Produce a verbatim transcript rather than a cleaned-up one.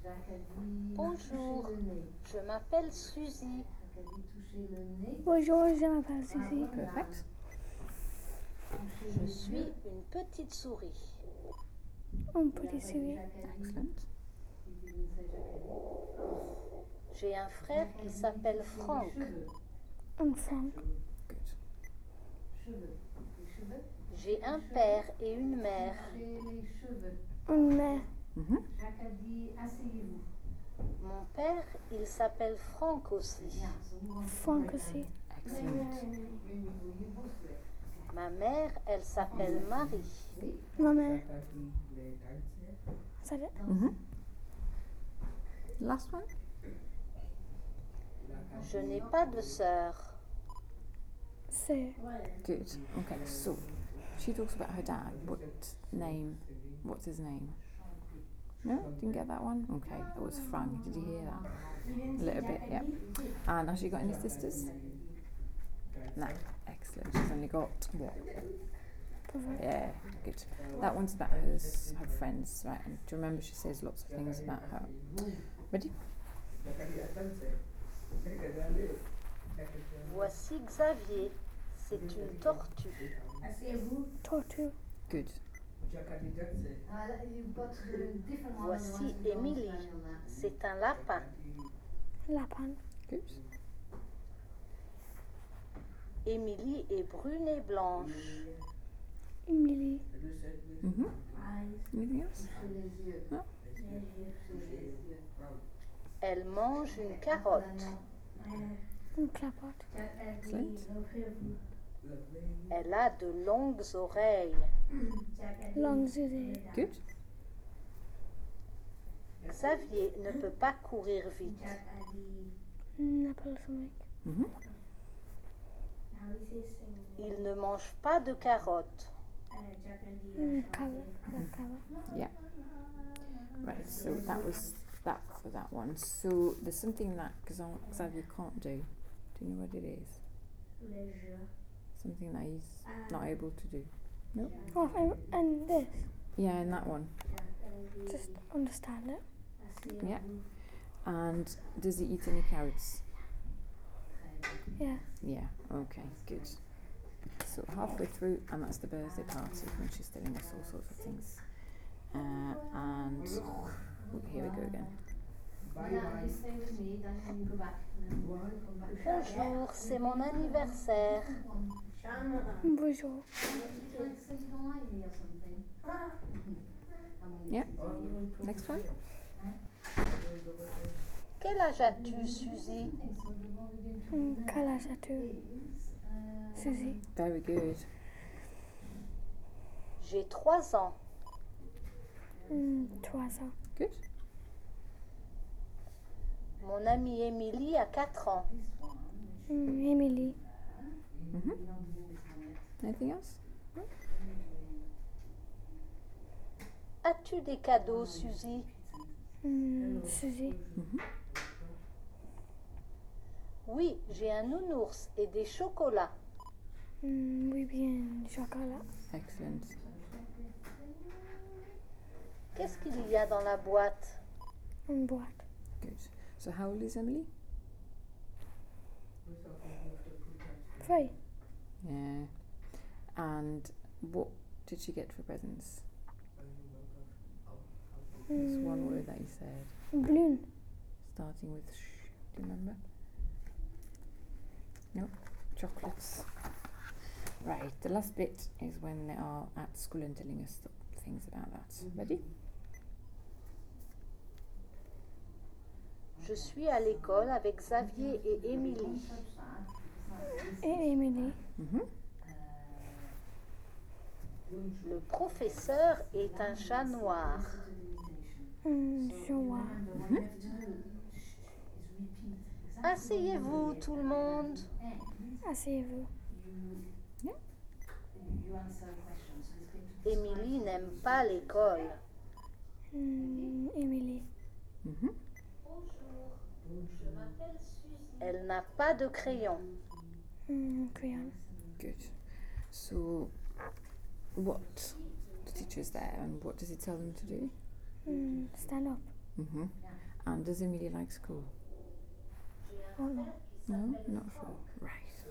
Bonjour, je m'appelle Suzy. Bonjour, je m'appelle Suzy. Perfect. Je suis une petite souris. Un petit souris. Excellent. J'ai un frère qui s'appelle Franck. Un Franck. Good. J'ai un père et une mère. Une mère. Mm-hmm. Mon père, il s'appelle Franck aussi. Franck aussi. Excellent. Ma mère, elle s'appelle Marie. Ma mère. Is that it? Mm-hmm. Last one. Je n'ai pas de sœur. Sir. Good. Okay, so she talks about her dad. What name? What's his name? No? Didn't get that one? Okay, it was Frank. Did you hear that? A little bit, yeah. And has she got any sisters? No. Excellent. She's only got what? Brother. Yeah, good. That one's about her, her friends, right? And do you remember she says lots of things about her? Ready? Voici Xavier. C'est une tortue. Tortue. Good. Voici Émilie. C'est un lapin. Lapin. Good. Émilie est brune et blanche. Emily. Mm-hmm. Anything else? No? Elle mange une carotte. Une clapote. Excellent. Elle a de longues oreilles. Longues oreilles. Good. Xavier ne peut pas courir vite. Un apple something. Mm-hmm. Il ne mange pas de carottes. Un carrot. A carrot. Yeah. Right, so that was that for that one. So there's something that Xavier can't do. Do you know what it is? Something that he's not able to do. No? Oh, and, and this. Yeah, in that one. Just understand it. Yeah. And does he eat any carrots? Yeah. Yeah. Okay, good. So halfway through, and that's the birthday party when she's telling us all sorts of things. Uh, and here we go again. Bonjour, c'est mon anniversaire. Bonjour. Yeah. Next one. Quel âge as-tu, Suzy? Quel âge as-tu, Suzy? Very good. J'ai trois ans. Mm, trois ans. Good. Mon amie Émilie a quatre ans. Mm, Emily. Mm-hmm. Anything else? As-tu des cadeaux, Suzy? Mm, Suzy. Mm-hmm. Oui, j'ai un nounours et des chocolats. Mm, oui, bien, chocolat. Excellent. Qu'est-ce qu'il y a dans la boîte? Une boîte. Good. So how old is Emily? Three. Yeah. And what did she get for presents? There's one Mm, word that you said, balloon. starting with sh. Do you remember? No? Chocolates. Right, the last bit is when they are at school and telling us th- things about that. Ready? Je suis à l'école avec Xavier et Émilie. Et Emily. Mm-hmm. Le professeur est un chat noir. Mm, joie. Mm-hmm. Asseyez-vous, tout le monde. Asseyez-vous. Émilie n'aime pas l'école. Mm, Emily. Mm-hmm. Elle n'a pas de crayon. Mm, crayon. Good. So, what the teacher is there, and what does he tell them to do? Mm, stand up. Mhm. And does Emily like school? Oh no. No, not sure. Right.